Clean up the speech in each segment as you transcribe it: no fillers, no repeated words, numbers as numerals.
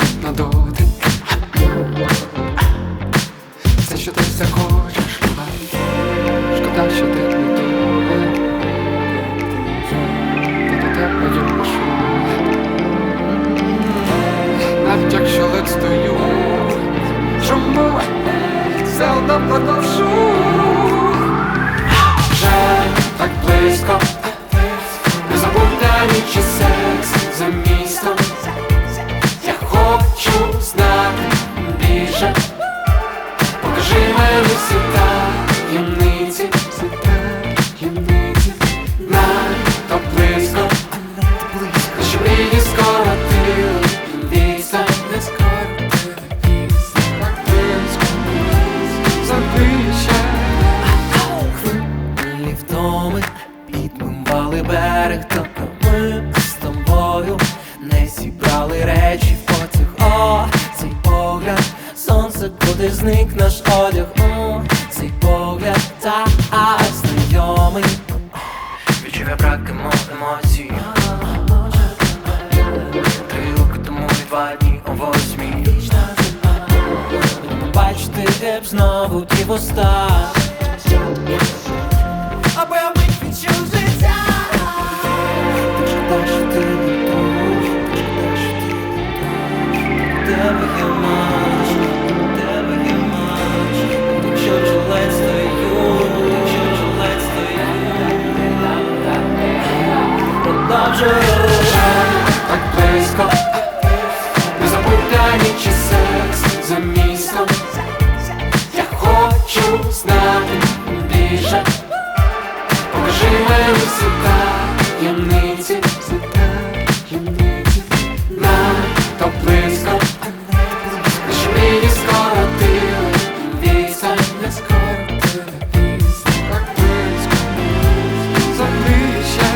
світ на дотик. Все, що ти захочеш, любов. Шкода, що ти не той. Та до тебе я пишу. Навіть якщо ледь стою, чому все одно продовжу? Вже так близько, не забудь ніч і секс за містом. Я хочу знати більше. Покажи мені всі таємниці, надто близько, наші мрії скоротили відстань. Хвилі втоми підмивали берег, тобто ми з тобою не зібрали речі в потяг. О, цей погляд, сонце, куди зник наш одяг. О, цей погляд так знайомий, відчуває брак емоцій. 3 роки тому і 2 дні о 8. Бачити б знову ті вуста, аби я мить відчув життя. Ти шкода, що ти не тут, ти шкода, що ти не тут. Тебе є матч, тебе є матч. Якщо вже ледь стою, якщо вже ледь стою, продовжую. Так близько, не забудь ніч і секс за містом. Я хочу знати більше. Покажи мені всі таємниці, надто близько, наші мрії скоротили відстань. Так близько, заближче.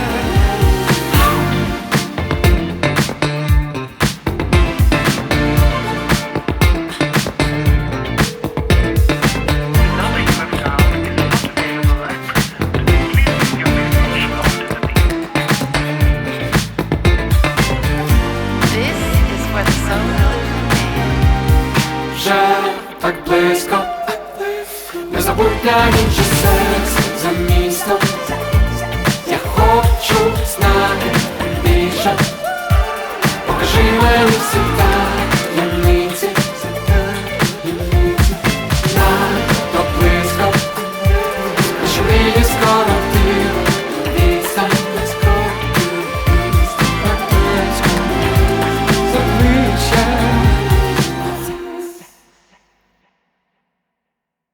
Вже так близько, не забудь ніч і секс